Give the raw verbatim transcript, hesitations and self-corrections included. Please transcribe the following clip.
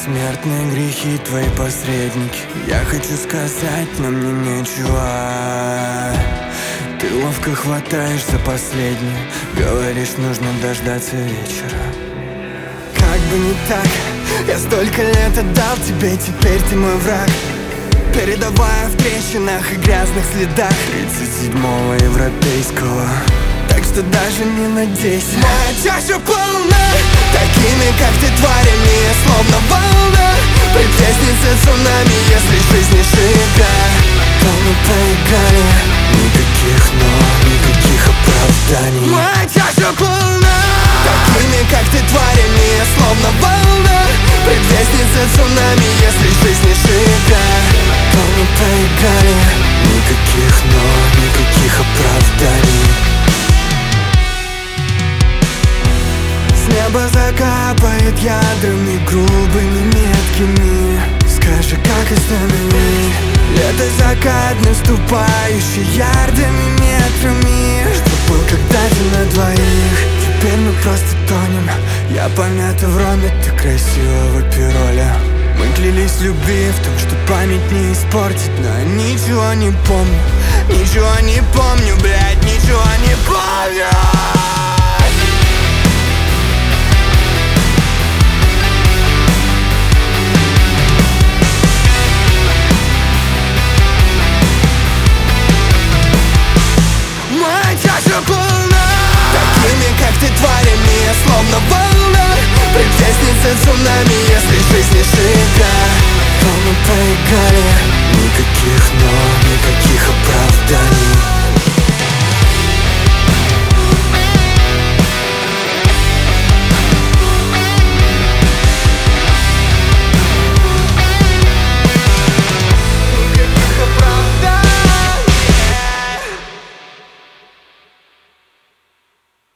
Смертные грехи твои посредники. Я хочу сказать, но мне нечего. Ты ловко хватаешь за последнее. Говоришь, нужно дождаться вечера. Как бы не так, я столько лет отдал тебе, теперь ты мой враг. Передавая в трещинах и грязных следах тридцать седьмого европейского. Так что даже не надейся. Моя чаша полна такими, как ты, тварями, словно волна. Предвестница цунами, если жизнь не шика. То мы проиграли. Никаких но, никаких оправданий. Моя чаша полна такими, как ты, тварями, словно волна. Предвестница цунами, если жизнь не шика. То мы проиграли. Никаких но, никаких оправданий. С неба закапает ядрами, грубыми меткими. Скажи, как остановить лето закат, наступающий ярдами, метрами. Что был когда-то на двоих, теперь мы просто тонем. Я помята в роме, ты красива в опероле. Мы клялись в любви, в том, что память не испортит. Но я ничего не помню, ничего не помню, блядь, ничего не помню. Такими, как ты, тварями, словно волна. Предвестница цунами, если жизнь не шика. То мы проиграли. Никаких но, никаких оправданий.